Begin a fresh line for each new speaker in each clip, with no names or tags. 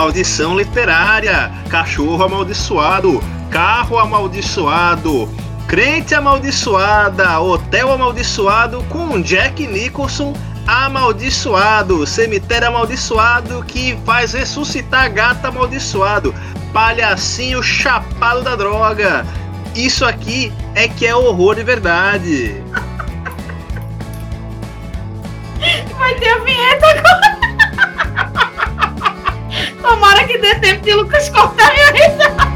maldição literária, cachorro amaldiçoado, carro amaldiçoado, crente amaldiçoada, hotel amaldiçoado com Jack Nicholson amaldiçoado, cemitério amaldiçoado que faz ressuscitar gata amaldiçoado, palhacinho chapado da droga. Isso aqui é que é horror de verdade.
Vai ter a vinheta agora. Tomara que dê tempo de Lucas cortar minha risada.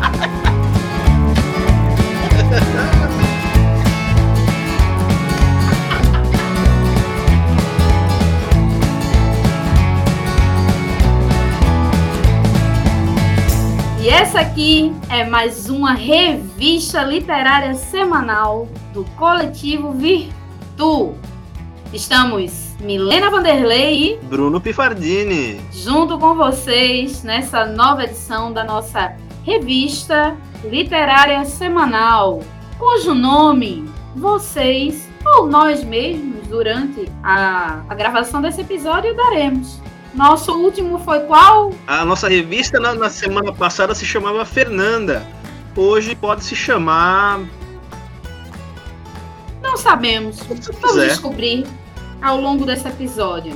E essa aqui é mais uma revista literária semanal do Coletivo Virtu. Estamos Milena Vanderlei e
Bruno Pifardini,
junto com vocês nessa nova edição da nossa revista literária semanal, cujo nome vocês ou nós mesmos durante a gravação desse episódio daremos. Nosso último foi qual?
A nossa revista na semana passada se chamava Fernanda. Hoje pode se chamar...
Não sabemos. Vamos descobrir ao longo desse episódio.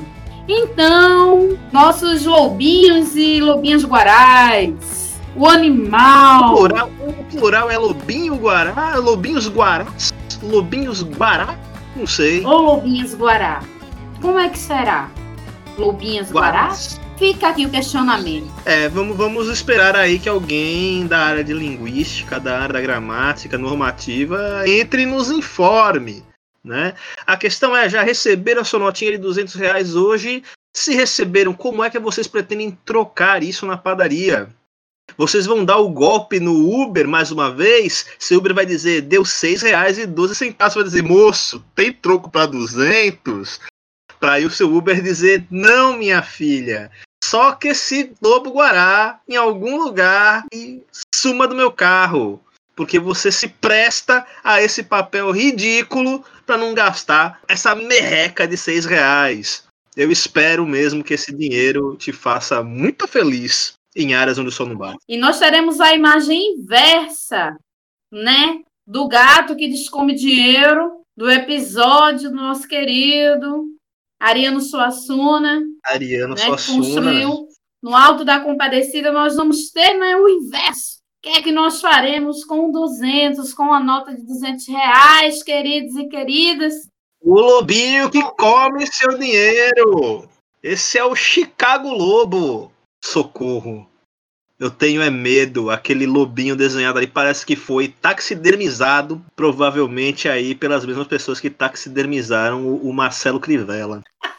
Então, nossos lobinhos e lobinhas guarais. O animal.
O plural é lobinho guará? Lobinhos guarás? Lobinhos guará? Não sei.
Ou lobinhas guará. Como é que será? Lobinhas guarás? Fica aqui o questionamento.
Vamos esperar aí que alguém da área de linguística, da área da gramática, normativa, entre e nos informe, né? A questão é, já receberam a sua notinha de R$200 hoje? Se receberam, como é que vocês pretendem trocar isso na padaria? Vocês vão dar o golpe no Uber mais uma vez? Se o Uber vai dizer, deu R$6,12, vai dizer, moço, tem troco para 200? Para aí o seu Uber dizer, não, minha filha, só que esse lobo guará em algum lugar e suma do meu carro, porque você se presta a esse papel ridículo para não gastar essa merreca de R$6. Eu espero mesmo que esse dinheiro te faça muito feliz em áreas onde o sol não bate.
E nós teremos a imagem inversa, né, do gato que descome dinheiro, do episódio do nosso querido Ariano Suassuna,
Ariano
né,
Suassuna.
Construiu no Alto da Compadecida. Nós vamos ter, né, o inverso. O que é que nós faremos com 200, com a nota de R$200, queridos e queridas?
O lobinho que come seu dinheiro. Esse é o Chicago Lobo. Socorro. Eu tenho medo. Aquele lobinho desenhado ali parece que foi taxidermizado, provavelmente aí pelas mesmas pessoas que taxidermizaram o Marcelo Crivella.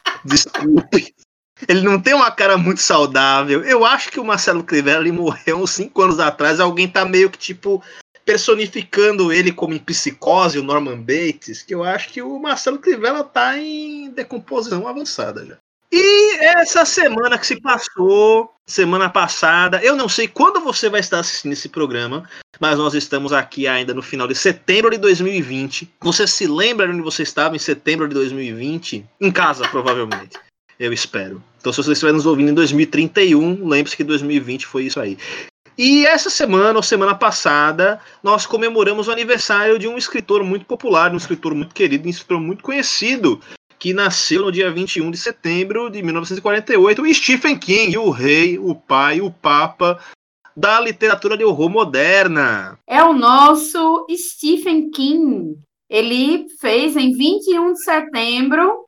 Desculpe. Ele não tem uma cara muito saudável. Eu acho que o Marcelo Crivella ele morreu uns 5 anos atrás. Alguém tá meio que tipo personificando ele como em Psicose, o Norman Bates, que eu acho que o Marcelo Crivella tá em decomposição avançada já. E essa semana que se passou, semana passada, eu não sei quando você vai estar assistindo esse programa, mas nós estamos aqui ainda no final de setembro de 2020. Você se lembra de onde você estava em setembro de 2020? Em casa, provavelmente. Eu espero. Então, se você estiver nos ouvindo em 2031, lembre-se que 2020 foi isso aí. E essa semana, ou semana passada, nós comemoramos o aniversário de um escritor muito popular, um escritor muito querido, um escritor muito conhecido, que nasceu no dia 21 de setembro de 1948, o Stephen King, o rei, o pai, o papa da literatura de horror moderna.
É o nosso Stephen King. Ele fez em 21 de setembro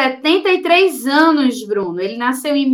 73 anos, Bruno. Ele nasceu em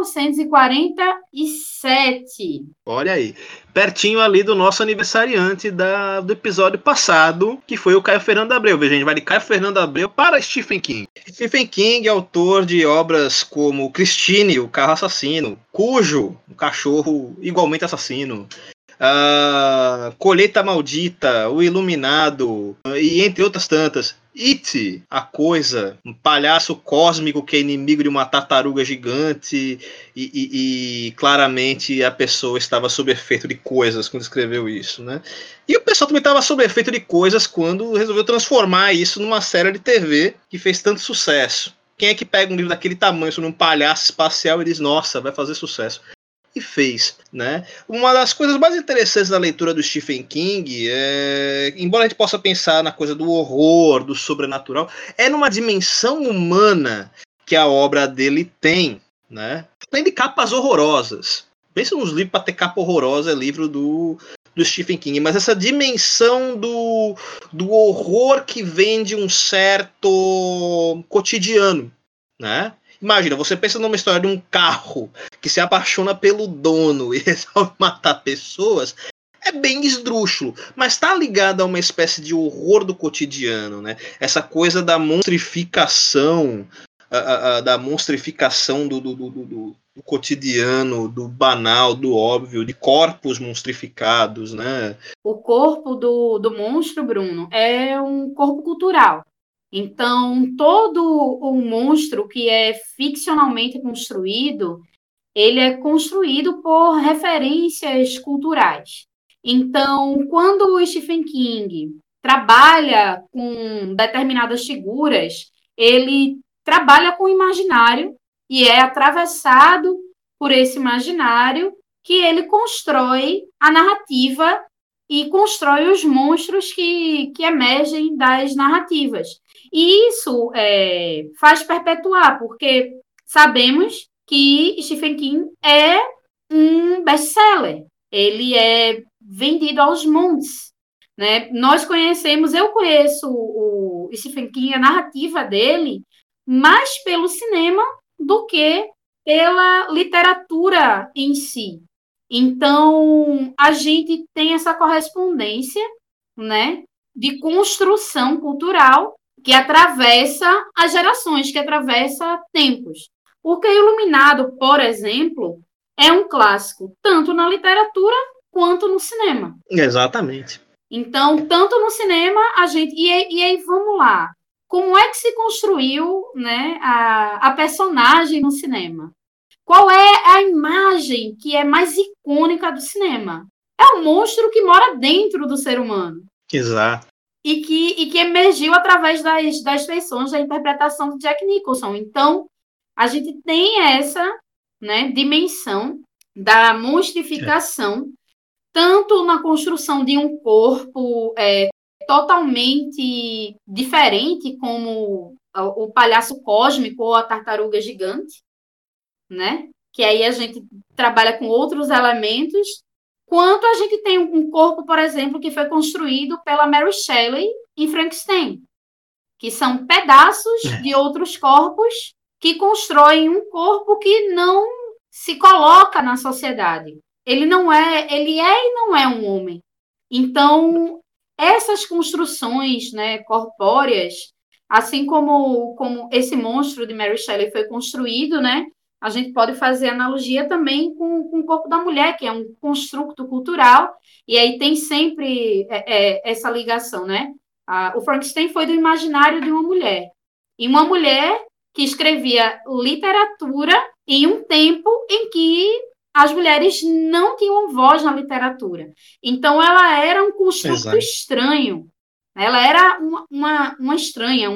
1947.
Olha aí, pertinho ali do nosso aniversariante do episódio passado, que foi o Caio Fernando Abreu. Veja, a gente vai de Caio Fernando Abreu para Stephen King. Stephen King é autor de obras como Christine, o carro assassino, Cujo, o cachorro igualmente assassino, Colheita Maldita, O Iluminado, e entre outras tantas. It, a coisa, um palhaço cósmico que é inimigo de uma tartaruga gigante e claramente a pessoa estava sob efeito de coisas quando escreveu isso, né? E o pessoal também estava sob efeito de coisas quando resolveu transformar isso numa série de TV que fez tanto sucesso. Quem é que pega um livro daquele tamanho sobre um palhaço espacial e diz, nossa, vai fazer sucesso? e fez, né? Uma das coisas mais interessantes da leitura do Stephen King embora a gente possa pensar na coisa do horror, do sobrenatural, é numa dimensão humana que a obra dele tem, né? Tem de capas horrorosas. Pensa nos livros para ter capa horrorosa, é livro do Stephen King, mas essa dimensão do horror que vem de um certo cotidiano, né? Imagina, você pensa numa história de um carro que se apaixona pelo dono e resolve matar pessoas, é bem esdrúxulo, mas está ligado a uma espécie de horror do cotidiano, né? Essa coisa da monstrificação, do cotidiano, do banal, do óbvio, de corpos monstrificados, né?
O corpo do monstro, Bruno, é um corpo cultural. Então, todo o monstro que é ficcionalmente construído, ele é construído por referências culturais. Então, quando o Stephen King trabalha com determinadas figuras, ele trabalha com o imaginário e é atravessado por esse imaginário que ele constrói a narrativa e constrói os monstros que emergem das narrativas. E isso faz perpetuar, porque sabemos que Stephen King é um best-seller. Ele é vendido aos montes, né? Eu conheço o Stephen King, a narrativa dele, mais pelo cinema do que pela literatura em si. Então, a gente tem essa correspondência, né, de construção cultural que atravessa as gerações, que atravessa tempos. Porque Iluminado, por exemplo, é um clássico tanto na literatura quanto no cinema.
Exatamente.
Então, tanto no cinema, a gente... E aí, vamos lá. Como é que se construiu, né, a personagem no cinema? Qual é a imagem que é mais icônica do cinema? É o monstro que mora dentro do ser humano.
Exato.
E que emergiu através das feições da interpretação de Jack Nicholson. Então, a gente tem essa, né, dimensão da monstrificação, tanto na construção de um corpo totalmente diferente, como o palhaço cósmico ou a tartaruga gigante, né? Que aí a gente trabalha com outros elementos, quanto a gente tem um corpo, por exemplo, que foi construído pela Mary Shelley em Frankenstein, que são pedaços de outros corpos que constroem um corpo que não se coloca na sociedade. Ele é e não é um homem. Então, essas construções, né, corpóreas, assim como esse monstro de Mary Shelley foi construído, né, a gente pode fazer analogia também com o corpo da mulher, que é um construto cultural, e aí tem sempre essa ligação, né? O Frankenstein foi do imaginário de uma mulher. E uma mulher que escrevia literatura em um tempo em que as mulheres não tinham voz na literatura. Então, ela era um construto estranho. Ela era uma estranha,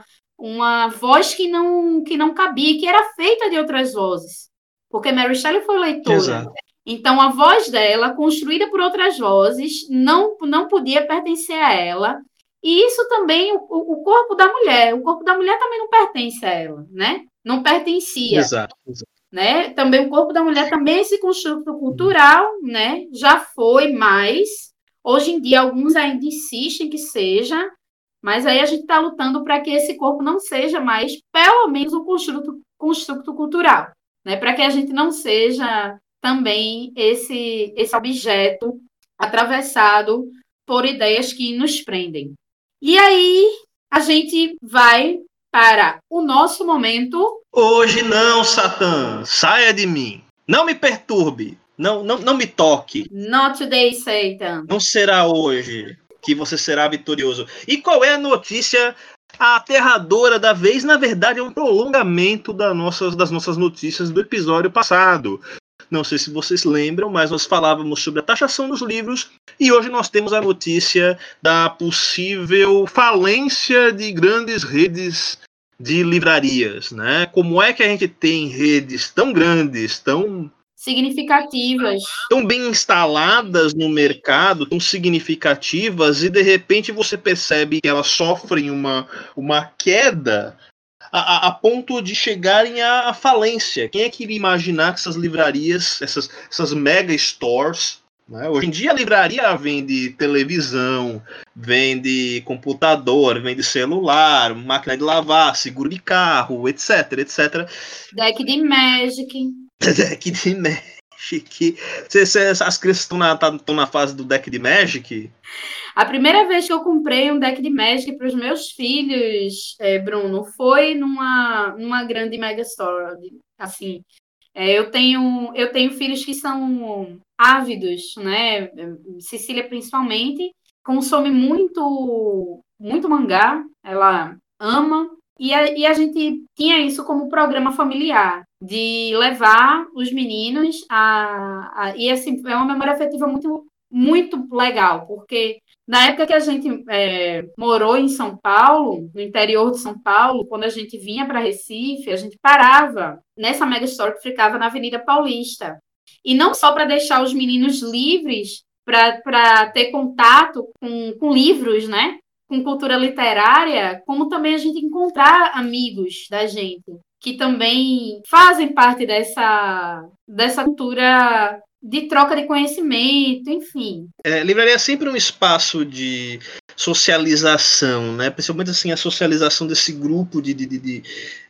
uma voz que não cabia, que era feita de outras vozes. Porque Mary Shelley foi leitora.
Exato.
Então, a voz dela, construída por outras vozes, não podia pertencer a ela. E isso também, o corpo da mulher. O corpo da mulher também não pertence a ela, né? Não pertencia.
Exato.
Né? Também o corpo da mulher também, esse construto cultural, né? Já foi mais. Hoje em dia, alguns ainda insistem que seja, mas aí a gente está lutando para que esse corpo não seja mais, pelo menos, um construto cultural, né? Para que a gente não seja também esse objeto atravessado por ideias que nos prendem. E aí a gente vai para o nosso momento.
Hoje não, Satã, saia de mim. Não me perturbe. Não me toque.
Not today, Satan.
Não será hoje que você será vitorioso. E qual é a notícia aterradora da vez? Na verdade, é um prolongamento das nossas notícias do episódio passado. Não sei se vocês lembram, mas nós falávamos sobre a taxação dos livros e hoje nós temos a notícia da possível falência de grandes redes de livrarias, né? Como é que a gente tem redes tão grandes, tão
significativas.
Tão bem instaladas no mercado, tão significativas, e de repente você percebe que elas sofrem uma queda a ponto de chegarem à falência. Quem é que iria imaginar que essas livrarias, essas mega stores, né? Hoje em dia a livraria vende televisão, vende computador, vende celular, máquina de lavar, seguro de carro, etc, etc.
Deck de Magic.
Deck de Magic. As crianças estão na fase do deck de Magic?
A primeira vez que eu comprei um deck de Magic para os meus filhos, Bruno, foi numa grande mega store. Assim, eu tenho filhos que são ávidos, né? Cecília, principalmente, consome muito, muito mangá. Ela ama. E a gente tinha isso como programa familiar, de levar os meninos e assim, é uma memória afetiva muito, muito legal, porque na época que a gente morou em São Paulo, no interior de São Paulo, quando a gente vinha para Recife, a gente parava nessa mega store que ficava na Avenida Paulista. E não só para deixar os meninos livres para ter contato com livros, né? Com cultura literária, como também a gente encontrar amigos da gente que também fazem parte dessa cultura de troca de conhecimento, enfim.
Livraria é sempre um espaço de socialização, né? Principalmente assim, a socialização desse grupo de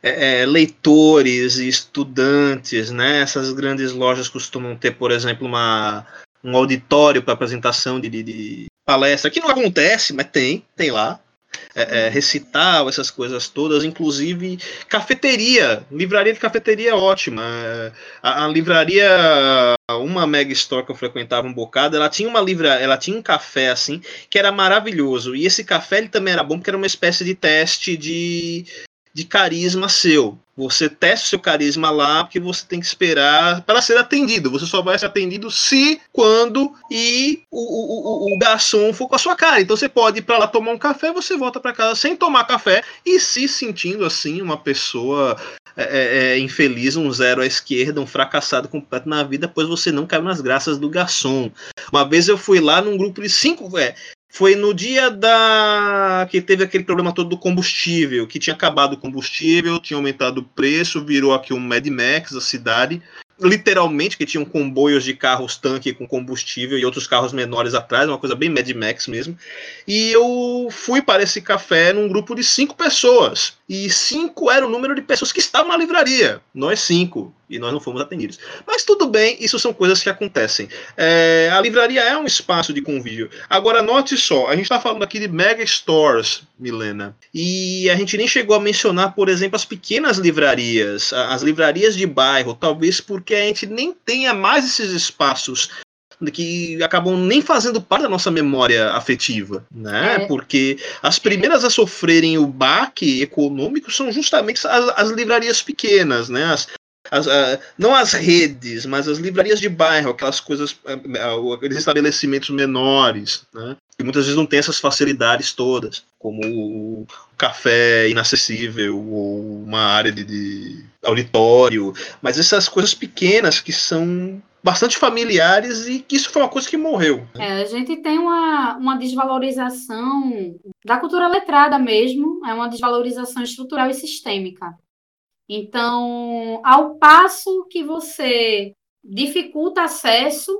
leitores e estudantes, né? Essas grandes lojas costumam ter, por exemplo, um auditório para apresentação de palestra, que não acontece, mas tem lá. Recital, essas coisas todas, inclusive cafeteria, livraria de cafeteria é ótima. A livraria, uma mega store que eu frequentava um bocado, ela tinha um café assim que era maravilhoso, e esse café ele também era bom porque era uma espécie de teste de carisma seu. Você testa o seu carisma lá, porque você tem que esperar para ser atendido. Você só vai ser atendido se, quando e o garçom for com a sua cara. Então você pode ir para lá tomar um café, você volta para casa sem tomar café e se sentindo assim uma pessoa infeliz, um zero à esquerda, um fracassado completo na vida, pois você não caiu nas graças do garçom. Uma vez eu fui lá num grupo de 5... Foi no dia que teve aquele problema todo do combustível, que tinha acabado o combustível, tinha aumentado o preço, virou aqui um Mad Max a cidade. Literalmente, que tinham comboios de carros tanque com combustível e outros carros menores atrás, uma coisa bem Mad Max mesmo. E eu fui para esse café num grupo de 5 pessoas. E 5 era o número de pessoas que estavam na livraria. Nós 5. E nós não fomos atendidos. Mas tudo bem, isso são coisas que acontecem. A livraria é um espaço de convívio. Agora, note só, a gente está falando aqui de mega stores, Milena. E a gente nem chegou a mencionar, por exemplo, as pequenas livrarias, as livrarias de bairro, talvez porque a gente nem tenha mais esses espaços que acabam nem fazendo parte da nossa memória afetiva, né? Porque as primeiras a sofrerem o baque econômico são justamente as livrarias pequenas, né? Não as redes, mas as livrarias de bairro, aquelas coisas, aqueles estabelecimentos menores, né? Que muitas vezes não tem essas facilidades todas, como o café inacessível ou uma área de auditório, mas essas coisas pequenas que são bastante familiares e que isso foi uma coisa que morreu.
A gente tem uma desvalorização da cultura letrada mesmo, é uma desvalorização estrutural e sistêmica. Então, ao passo que você dificulta acesso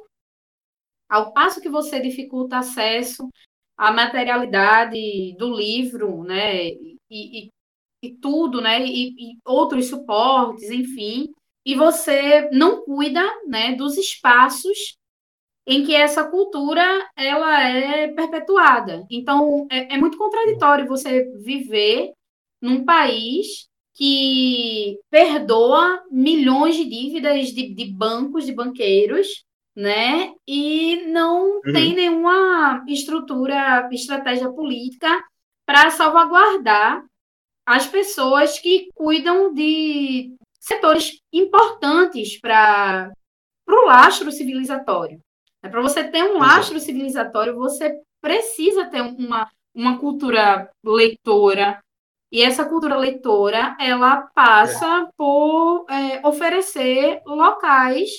à materialidade do livro, né, e tudo, né, e outros suportes, enfim, e você não cuida, né, dos espaços em que essa cultura ela é perpetuada. Então, é muito contraditório você viver num país que perdoa milhões de dívidas de bancos, de banqueiros, né? E não tem nenhuma estratégia política para salvaguardar as pessoas que cuidam de setores importantes para o lastro civilizatório. Para você ter um lastro civilizatório, você precisa ter uma cultura leitora. E essa cultura leitora, ela passa por oferecer locais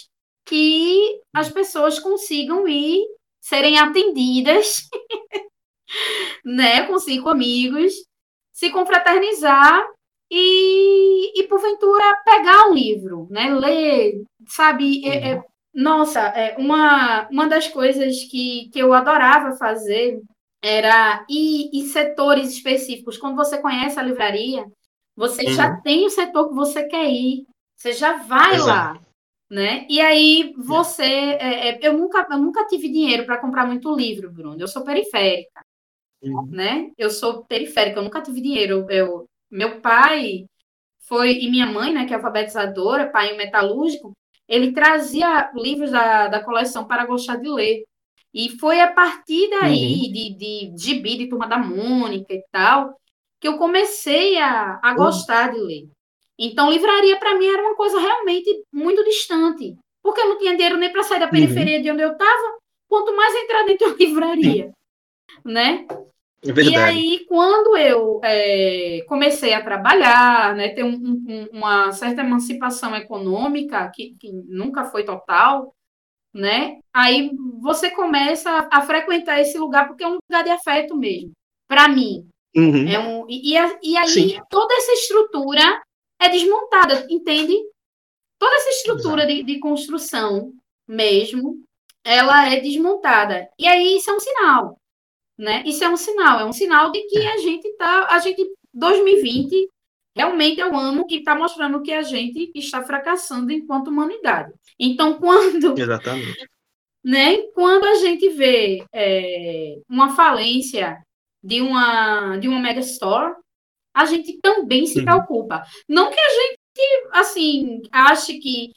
que as pessoas consigam ir, serem atendidas, né, com 5 amigos, se confraternizar e porventura, pegar um livro, né, ler, sabe? Nossa, uma das coisas que eu adorava fazer era ir em setores específicos. Quando você conhece a livraria, você já tem o setor que você quer ir, você já vai
Exato.
lá, né? E aí você... eu nunca tive dinheiro para comprar muito livro, Bruno. Eu sou periférica, né? Eu sou periférica, eu nunca tive dinheiro. Meu pai e minha mãe, né, que é alfabetizadora, pai metalúrgico, ele trazia livros da coleção para gostar de ler. E foi a partir daí, de gibi, de Turma da Mônica e tal, que eu comecei a gostar de ler. Então, livraria para mim era uma coisa realmente muito distante, porque eu não tinha dinheiro nem para sair da periferia de onde eu estava, quanto mais entrar dentro de uma livraria, né?
É verdade.
E aí, quando eu comecei a trabalhar, né, ter uma certa emancipação econômica, que nunca foi total, né, aí você começa a frequentar esse lugar, porque é um lugar de afeto mesmo, para mim. E aí,
Sim.
toda essa estrutura é desmontada, entende? Toda essa estrutura de construção mesmo, ela é desmontada. E aí, isso é um sinal. Né? Isso é um sinal de que a gente 2020 realmente é o ano que está mostrando que a gente está fracassando enquanto humanidade. Então,
Exatamente.
né, quando a gente vê uma falência de uma megastore, a gente também se preocupa. Não que a gente, assim, ache que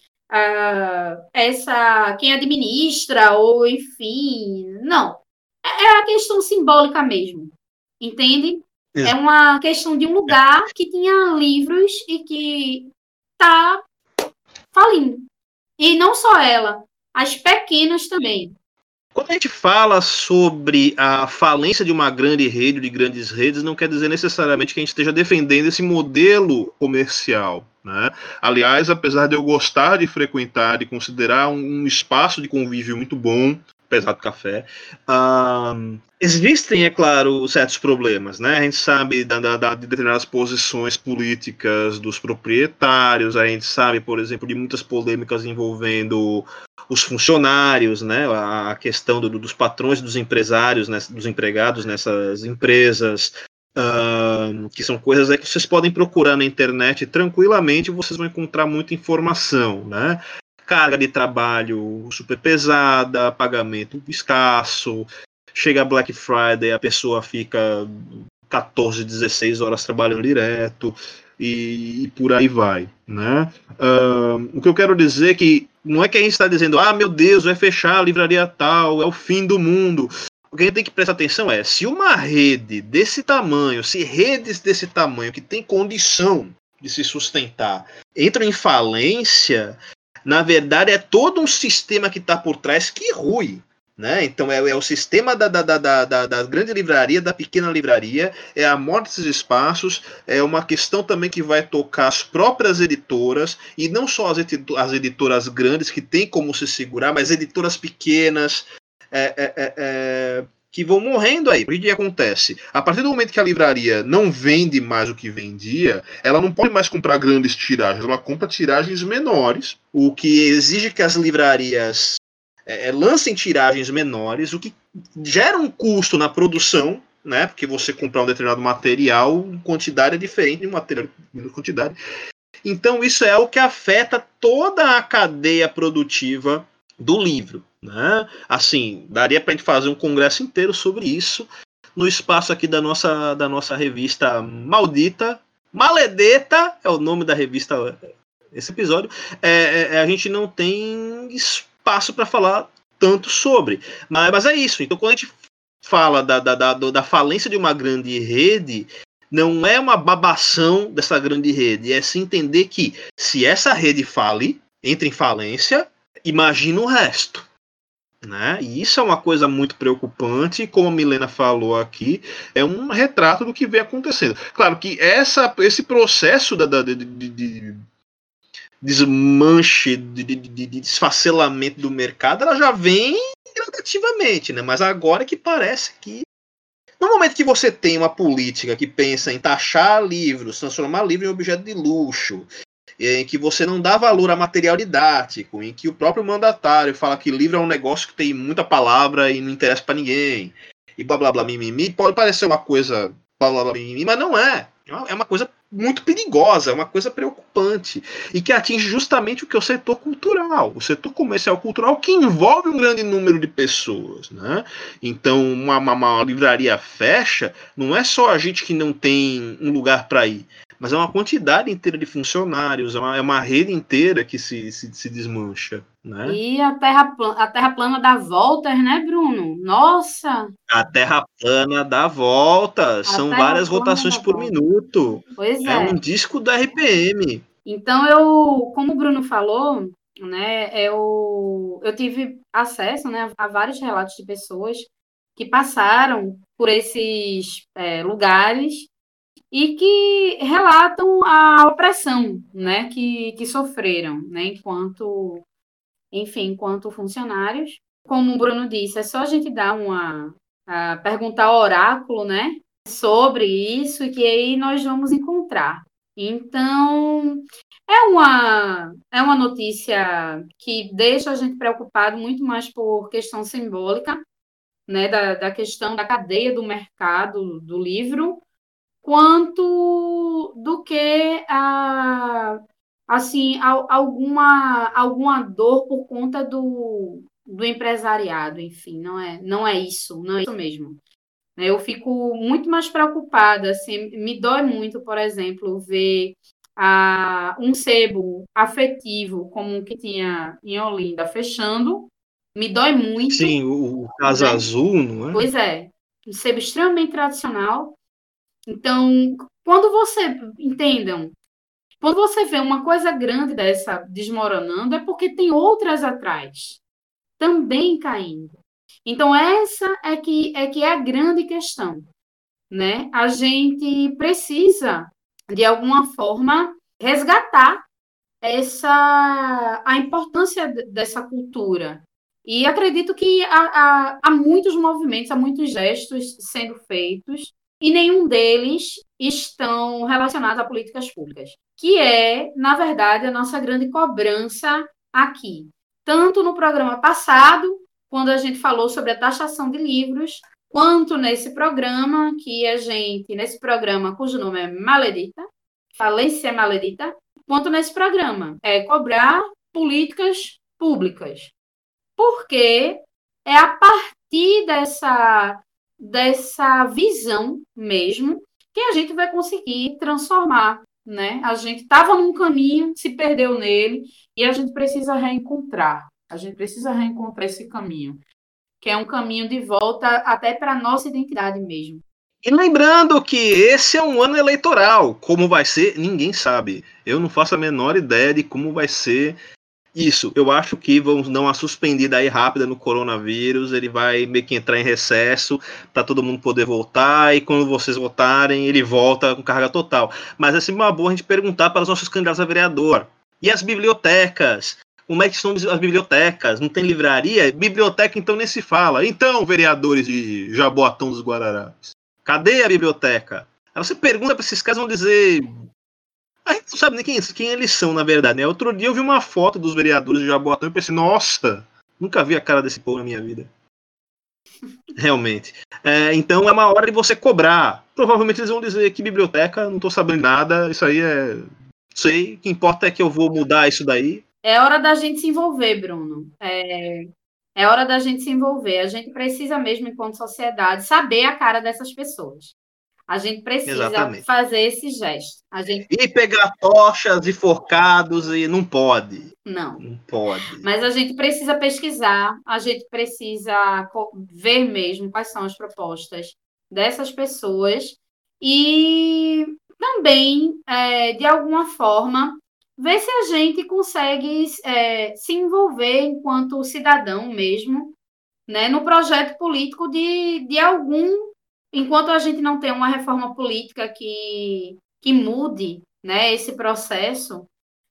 quem administra, ou enfim, não. É a questão simbólica mesmo, entende? É uma questão de um lugar que tinha livros e que está falindo. E não só ela, as pequenas também.
Quando a gente fala sobre a falência de uma grande rede, de grandes redes, não quer dizer necessariamente que a gente esteja defendendo esse modelo comercial, né? Aliás, apesar de eu gostar de frequentar e considerar um espaço de convívio muito bom, apesar do café, existem, é claro, certos problemas, né? A gente sabe de determinadas posições políticas dos proprietários, a gente sabe, por exemplo, de muitas polêmicas envolvendo os funcionários, né, a questão dos patrões, dos empresários, né, dos empregados nessas empresas, que são coisas que vocês podem procurar na internet tranquilamente, vocês vão encontrar muita informação, né? Carga de trabalho super pesada, pagamento escasso, chega Black Friday, a pessoa fica 14, 16 horas trabalhando direto, e por aí vai, né? O que eu quero dizer é que não é que a gente está dizendo, meu Deus, vai fechar a livraria tal, é o fim do mundo. O que a gente tem que prestar atenção é, se uma rede desse tamanho, se redes desse tamanho, que tem condição de se sustentar, entram em falência, na verdade é todo um sistema que está por trás que rui. Né? Então é o sistema da grande livraria, da pequena livraria, é a morte desses espaços, é uma questão também que vai tocar as próprias editoras, e não só as editoras grandes que tem como se segurar, mas editoras pequenas que vão morrendo aí. O que acontece? A partir do momento que a livraria não vende mais o que vendia, ela não pode mais comprar grandes tiragens, ela compra tiragens menores, o que exige que as livrarias lancem tiragens menores, o que gera um custo na produção, né? Porque você comprar um determinado material, quantidade é diferente de um material de quantidade. Então isso é o que afeta toda a cadeia produtiva do livro, né? Assim, daria para a gente fazer um congresso inteiro sobre isso no espaço aqui da nossa revista maldita, Maledeta é o nome da revista. Esse episódio, a gente não tem espaço para falar tanto sobre, mas é isso. Então, quando a gente fala da falência de uma grande rede, não é uma babação dessa grande rede, é se entender que se essa rede fale, entra em falência, imagina o resto. Né? E isso é uma coisa muito preocupante, como a Milena falou aqui, é um retrato do que vem acontecendo. Claro que esse processo desmanche, de desfacelamento do mercado, ela já vem gradativamente, né? Mas agora que parece que no momento que você tem uma política que pensa em taxar livros, transformar livro em objeto de luxo, em que você não dá valor a material didático, em que o próprio mandatário fala que livro é um negócio que tem muita palavra e não interessa para ninguém, e blá blá blá mimimi, pode parecer uma coisa blá blá blá mimimi, mas não é. É uma coisa muito perigosa, é uma coisa preocupante, e que atinge justamente o que é o setor cultural, o setor comercial cultural, que envolve um grande número de pessoas, né? Então, uma livraria fecha, não é só a gente que não tem um lugar para ir, mas é uma quantidade inteira de funcionários, é uma rede inteira que se desmancha, né?
E a terra plana dá voltas, né, Bruno? Nossa!
A Terra plana dá volta,
A
são
terra
várias
plana
rotações
dá
por
voltas.
minuto.
Pois
É
é.
um disco da RPM.
Então, como o Bruno falou, né, eu tive acesso, né, a vários relatos de pessoas que passaram por esses lugares e que relatam a opressão, né, que sofreram, né, enquanto funcionários. Como o Bruno disse, é só a gente dar perguntar ao oráculo, né, sobre isso, que aí nós vamos encontrar. Então, é uma notícia que deixa a gente preocupado muito mais por questão simbólica, né, da questão da cadeia do mercado do livro, quanto do que assim, alguma dor por conta do empresariado, enfim, não é isso mesmo. Eu fico muito mais preocupada, assim, me dói muito, por exemplo, ver um sebo afetivo como o que tinha em Olinda fechando, me dói muito,
Sim, o Casa
né?
Azul, não é?
Pois é, um sebo extremamente tradicional. Então, entendam, quando você vê uma coisa grande dessa desmoronando, é porque tem outras atrás, também caindo. Então, essa é que é a grande questão, né? A gente precisa, de alguma forma, resgatar a importância dessa cultura. E acredito que há muitos movimentos, há muitos gestos sendo feitos, e nenhum deles estão relacionados a políticas públicas, que é, na verdade, a nossa grande cobrança aqui. Tanto no programa passado, quando a gente falou sobre a taxação de livros, quanto nesse programa cujo nome é Maledita, Falência Maledita, quanto nesse programa, é cobrar políticas públicas. Porque é a partir dessa visão mesmo que a gente vai conseguir transformar, né? A gente estava num caminho, se perdeu nele, e a gente precisa reencontrar. A gente precisa reencontrar esse caminho, que é um caminho de volta até para a nossa identidade mesmo.
E lembrando que esse é um ano eleitoral. Como vai ser, ninguém sabe. Eu não faço a menor ideia de como vai ser isso. Eu acho que vamos dar uma suspendida aí rápida no coronavírus. Ele vai meio que entrar em recesso para todo mundo poder voltar. E quando vocês votarem, ele volta com carga total. Mas é sempre uma boa a gente perguntar para os nossos candidatos a vereador. E as bibliotecas? Como é que estão as bibliotecas? Não tem livraria? Biblioteca então nem se fala. Então, vereadores de Jaboatão dos Guararapes, cadê a biblioteca? Aí você pergunta para esses caras, vão dizer. A gente não sabe nem quem eles são, na verdade, né? Outro dia eu vi uma foto dos vereadores de Jaboatão e pensei, nossa, nunca vi a cara desse povo na minha vida. Realmente. Então é uma hora de você cobrar. Provavelmente eles vão dizer que biblioteca, não tô sabendo nada, isso aí é. Sei, o que importa é que eu vou mudar isso daí.
É hora da gente se envolver, Bruno. É hora da gente se envolver. A gente precisa mesmo, enquanto sociedade, saber a cara dessas pessoas. A gente precisa
Exatamente.
fazer esse gesto.
E pegar tochas e forcados e não pode.
Não.
Não pode.
Mas a gente precisa pesquisar, a gente precisa ver mesmo quais são as propostas dessas pessoas e também, de alguma forma, ver se a gente consegue se envolver enquanto cidadão mesmo, né, no projeto político de algum, enquanto a gente não tem uma reforma política que mude, né, esse processo,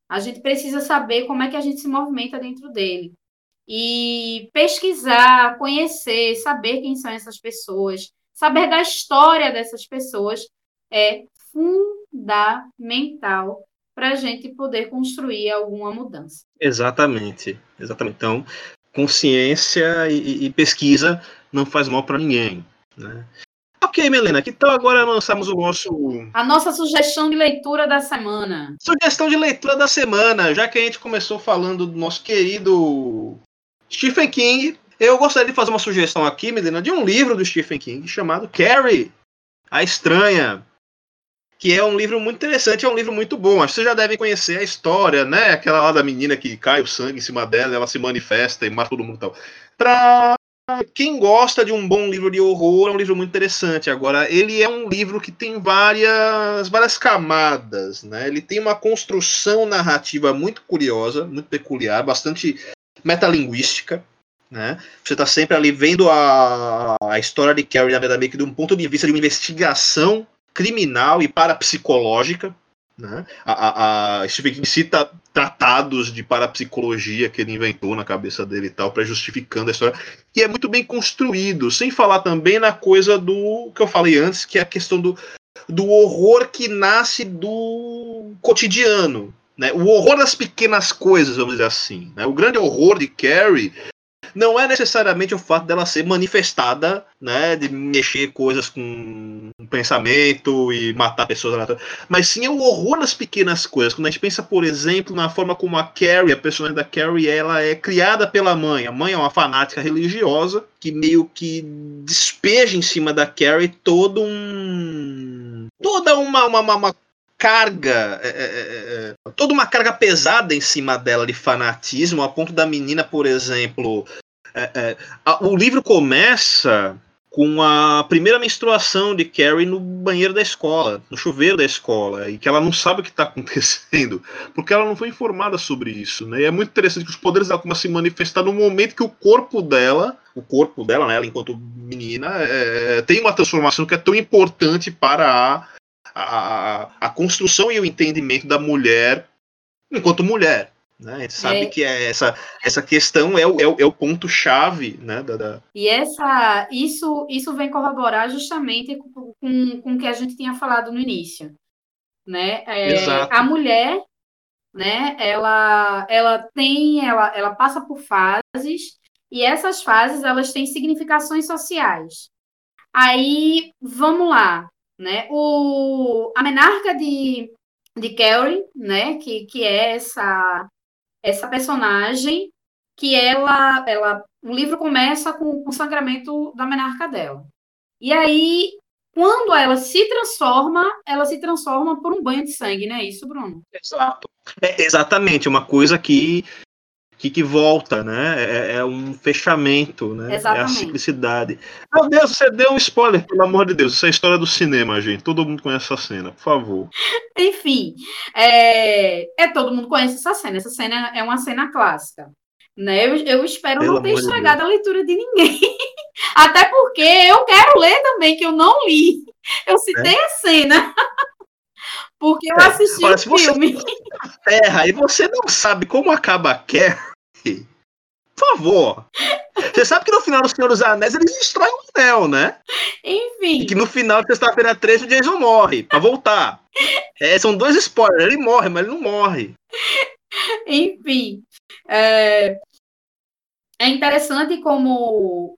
A gente precisa saber como é que a gente se movimenta dentro dele. E pesquisar, conhecer, saber quem são essas pessoas, saber da história dessas pessoas é fundamental para a gente poder construir alguma mudança.
Exatamente. Então, consciência e pesquisa não faz mal para ninguém, né? Ok, Milena, que tal agora lançamos
a nossa sugestão de leitura da semana?
Sugestão de leitura da semana, já que a gente começou falando do nosso querido Stephen King, eu gostaria de fazer uma sugestão aqui, Milena, de um livro do Stephen King chamado Carrie, a Estranha, que é um livro muito interessante, é um livro muito bom. Acho que vocês já devem conhecer a história, né? Aquela lá da menina que cai o sangue em cima dela, ela se manifesta e mata todo mundo e tal. Pra quem gosta de um bom livro de horror, é um livro muito interessante. Agora, ele é um livro que tem várias camadas, né? Ele tem uma construção narrativa muito curiosa, muito peculiar, bastante metalinguística, né? Você está sempre ali vendo a história de Carrie, na verdade, meio que de um ponto de vista de uma investigação criminal e parapsicológica, né? A Stephen King cita tratados de parapsicologia que ele inventou na cabeça dele e tal, para justificando a história. E é muito bem construído, sem falar também na coisa do que eu falei antes, que é a questão do horror que nasce do cotidiano, né? O horror das pequenas coisas, vamos dizer assim, né? O grande horror de Carrie não é necessariamente o fato dela ser manifestada, né, de mexer coisas com pensamento e matar pessoas, mas sim o horror das pequenas coisas. Quando a gente pensa, por exemplo, na forma como a Carrie, a personagem da Carrie, ela é criada pela mãe. A mãe é uma fanática religiosa que meio que despeja em cima da Carrie toda uma carga, toda uma carga pesada em cima dela de fanatismo, a ponto da menina, por exemplo, o livro começa com a primeira menstruação de Carrie no banheiro da escola, no chuveiro da escola, e que ela não sabe o que está acontecendo, porque ela não foi informada sobre isso, né? E é muito interessante que os poderes dela começam a se manifestar no momento que o corpo dela, né, ela enquanto menina, tem uma transformação que é tão importante para a construção e o entendimento da mulher enquanto mulher, né? A gente sabe que essa questão é o ponto-chave, né?
E isso vem corroborar justamente com o que a gente tinha falado no início, né? A mulher, né? Ela passa por fases, e essas fases elas têm significações sociais. Aí vamos lá, né? A menarca de Carrie, né? Que é essa personagem que o livro começa com o sangramento da menarca dela. E aí, quando ela se transforma por um banho de sangue, não é isso, Bruno?
Exato. Exatamente, uma coisa que volta, né? É um fechamento, né?
Exatamente.
É a ciclicidade. Meu Deus, você deu um spoiler, pelo amor de Deus. Isso é a história do cinema, gente. Todo mundo conhece essa cena, por favor.
Enfim, todo mundo conhece essa cena. Essa cena é uma cena clássica. Né? Eu espero não ter estragado a leitura de ninguém. Até porque eu quero ler também, que eu não li. Eu citei a cena. Porque eu assisti o filme.
Terra, e você não sabe como acaba a Carrie, por favor. Você sabe que no final do Senhor dos Anéis eles destroem o anel, né?
Enfim.
E que no final de Sexta-feira 13 o Jason morre, pra voltar. São dois spoilers, ele morre, mas ele não morre.
Enfim. É interessante como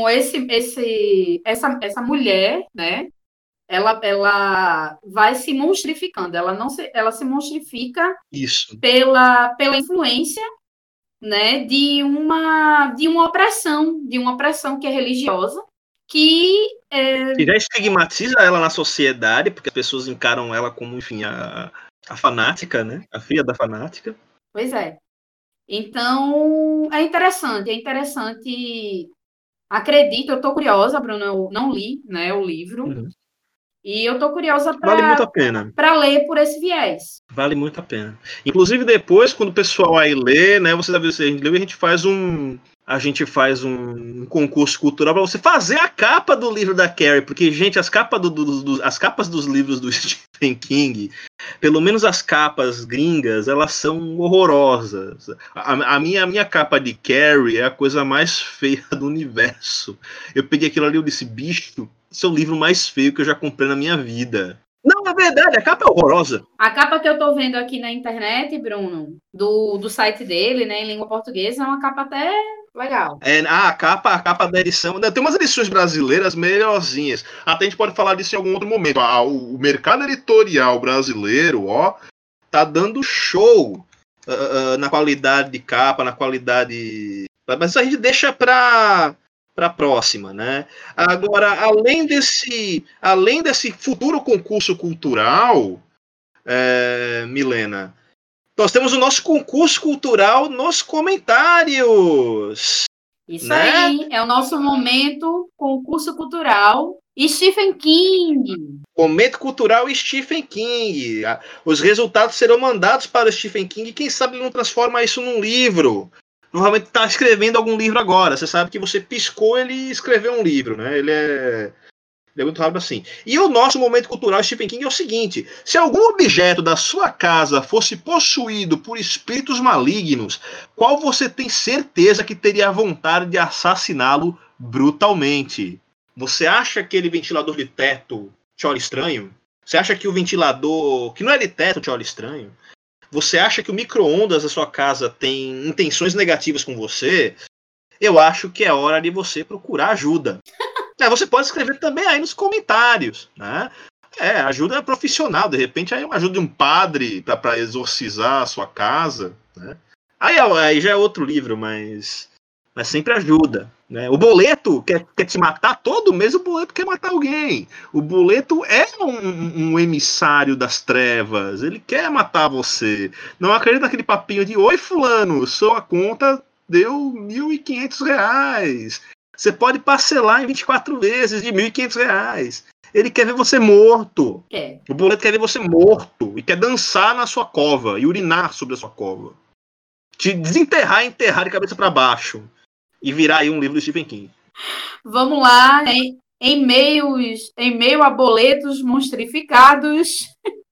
essa mulher, né? Ela vai se monstrificando, ela se monstrifica
Isso.
pela influência, né, de uma opressão que é religiosa, que
já estigmatiza ela na sociedade, porque as pessoas encaram ela como, enfim, a fanática, né? A filha da fanática.
Pois é. Então, é interessante. Acredito, eu estou curiosa, Bruno, eu não li, né, o livro.
Uhum.
E eu estou curiosa
vale muito a pena
para ler por esse viés.
Vale muito a pena. Inclusive, depois, quando o pessoal aí lê, né, você deve ser, a gente faz um a gente faz um concurso cultural para você fazer a capa do livro da Carrie, porque, gente, as capas dos livros do Stephen King, pelo menos as capas gringas, elas são horrorosas. A minha capa de Carrie é a coisa mais feia do universo. Eu peguei aquilo ali e disse, bicho, esse é o livro mais feio que eu já comprei na minha vida. Não, é verdade, a capa é horrorosa.
A capa que eu tô vendo aqui na internet, Bruno, do site dele, né, em língua portuguesa, é uma capa até legal.
A capa da edição. Tem umas edições brasileiras melhorzinhas. Até a gente pode falar disso em algum outro momento. O mercado editorial brasileiro, tá dando show na qualidade de capa, na qualidade. Mas a gente deixa para próxima, né? Agora, além desse futuro concurso cultural, Milena, nós temos o nosso concurso cultural nos comentários.
Isso,
né?
Aí, é o nosso momento concurso cultural Stephen King.
Momento cultural Stephen King. Os resultados serão mandados para o Stephen King e quem sabe ele não transforma isso num livro. Provavelmente está escrevendo algum livro agora. Você sabe que você piscou, ele escreveu um livro, né? Ele é muito rápido assim. E o nosso momento cultural Stephen King é o seguinte: se algum objeto da sua casa fosse possuído por espíritos malignos, qual você tem certeza que teria vontade de assassiná-lo brutalmente? Você acha aquele ventilador de teto te olha estranho? Você acha que o ventilador que não é de teto te olha estranho? Você acha que o micro-ondas da sua casa tem intenções negativas com você? Eu acho que é hora de você procurar ajuda. Você pode escrever também aí nos comentários, né? Ajuda profissional, de repente aí uma ajuda de um padre para exorcizar a sua casa, né? Aí já é outro livro, mas sempre ajuda, né? O boleto quer te matar todo mês, o boleto quer matar alguém. O boleto é um emissário das trevas, ele quer matar você. Não acredita naquele papinho de oi fulano, sua conta deu R$1.500. Você pode parcelar em 24 vezes de R$1.500. Ele quer ver você morto. O boleto quer ver você morto e quer dançar na sua cova e urinar sobre a sua cova. Te desenterrar e enterrar de cabeça para baixo. E virar aí um livro do Stephen King.
Vamos lá, em meio a boletos monstrificados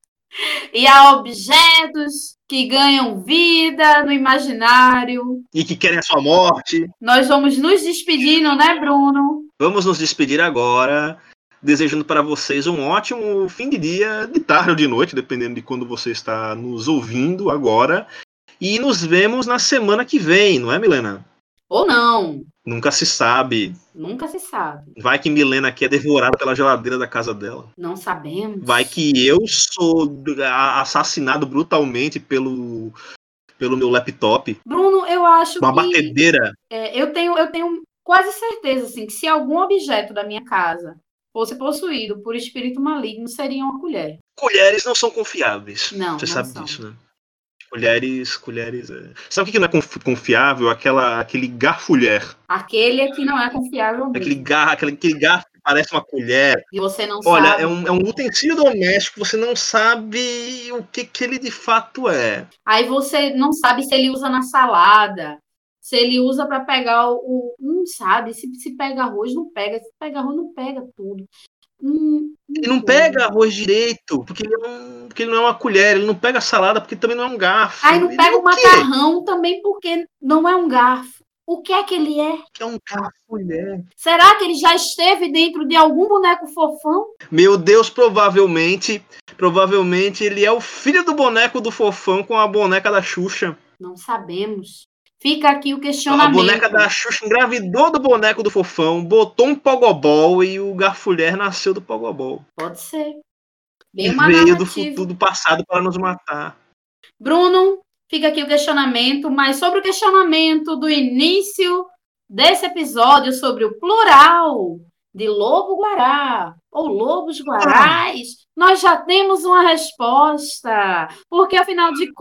e a objetos que ganham vida no imaginário.
E que querem a sua morte.
Nós vamos nos despedindo, né, Bruno?
Vamos nos despedir agora, desejando para vocês um ótimo fim de dia, de tarde ou de noite, dependendo de quando você está nos ouvindo agora. E nos vemos na semana que vem, não é, Milena?
Ou não.
Nunca se sabe.
Nunca se sabe.
Vai que Milena aqui é devorada pela geladeira da casa dela.
Não sabemos.
Vai que eu sou assassinado brutalmente pelo meu laptop.
Bruno, eu acho
uma batedeira.
Eu tenho quase certeza assim, que se algum objeto da minha casa fosse possuído por espírito maligno, seria uma colher.
Colheres não são confiáveis.
Não,
Você
não
sabe
são.
disso, né? Colheres. Sabe o que não é confiável? Aquele garfulher.
Aquele que não é confiável mesmo.
Aquele garfo que parece uma colher.
E você não
Olha,
sabe.
é um utensílio doméstico, você não sabe o que ele de fato é.
Aí você não sabe se ele usa na salada, se ele usa para pegar não sabe, se pega arroz, não pega. Se pega arroz, não pega tudo.
Ele não pega arroz direito, porque ele não é uma colher. Ele não pega salada, porque também não é um garfo.
Aí não pega o macarrão também, porque não é um garfo. O que é que ele é?
É um garfulher.
Será que ele já esteve dentro de algum boneco fofão?
Meu Deus, provavelmente ele é o filho do boneco do fofão com a boneca da Xuxa.
Não sabemos. Fica aqui o questionamento.
A boneca da Xuxa engravidou do boneco do fofão, botou um pogobol e o garfulher nasceu do pogobol.
Pode ser.
E veio do passado para nos matar.
Bruno, fica aqui o questionamento, mas sobre o questionamento do início desse episódio sobre o plural de lobo-guará ou lobos-guarás, nós já temos uma resposta. Porque, afinal de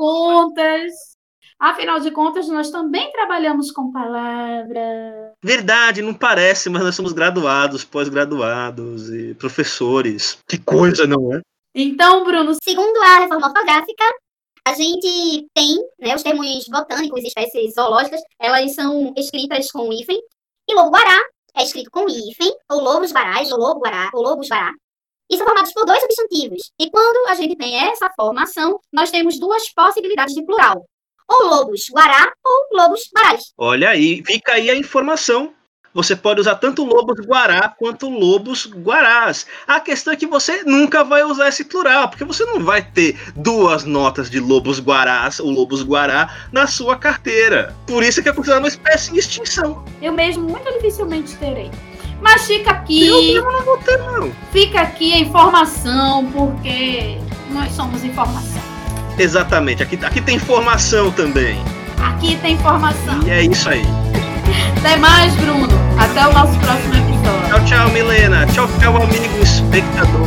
contas, nós também trabalhamos com palavras.
Verdade, não parece, mas nós somos graduados, pós-graduados e professores. Que coisa, não é?
Então, Bruno,
segundo a reforma ortográfica, A gente tem, né, os termos botânicos, espécies zoológicas, elas são escritas com hífen, e lobo-guará é escrito com hífen, ou lobos-guarás, ou lobo-guará, ou lobos-guará, e são formados por 2 substantivos. E quando a gente tem essa formação, nós temos 2 possibilidades de plural, ou lobos-guará ou lobos-guarás.
Olha aí, fica aí a informação. Você pode usar tanto lobos-guará quanto lobos-guarás. A questão é que você nunca vai usar esse plural, porque você não vai ter 2 notas de lobos-guarás ou lobos-guará na sua carteira. Por isso é que é considerado uma espécie em extinção.
Eu mesmo muito dificilmente terei. Mas fica aqui.
Eu não vou ter, não.
Fica aqui a informação, porque nós somos informação.
Exatamente, aqui tem informação também.
Aqui tem informação.
E é isso aí.
Até mais, Bruno. Até o nosso próximo episódio.
Tchau, tchau, Milena. Tchau, amigo espectador.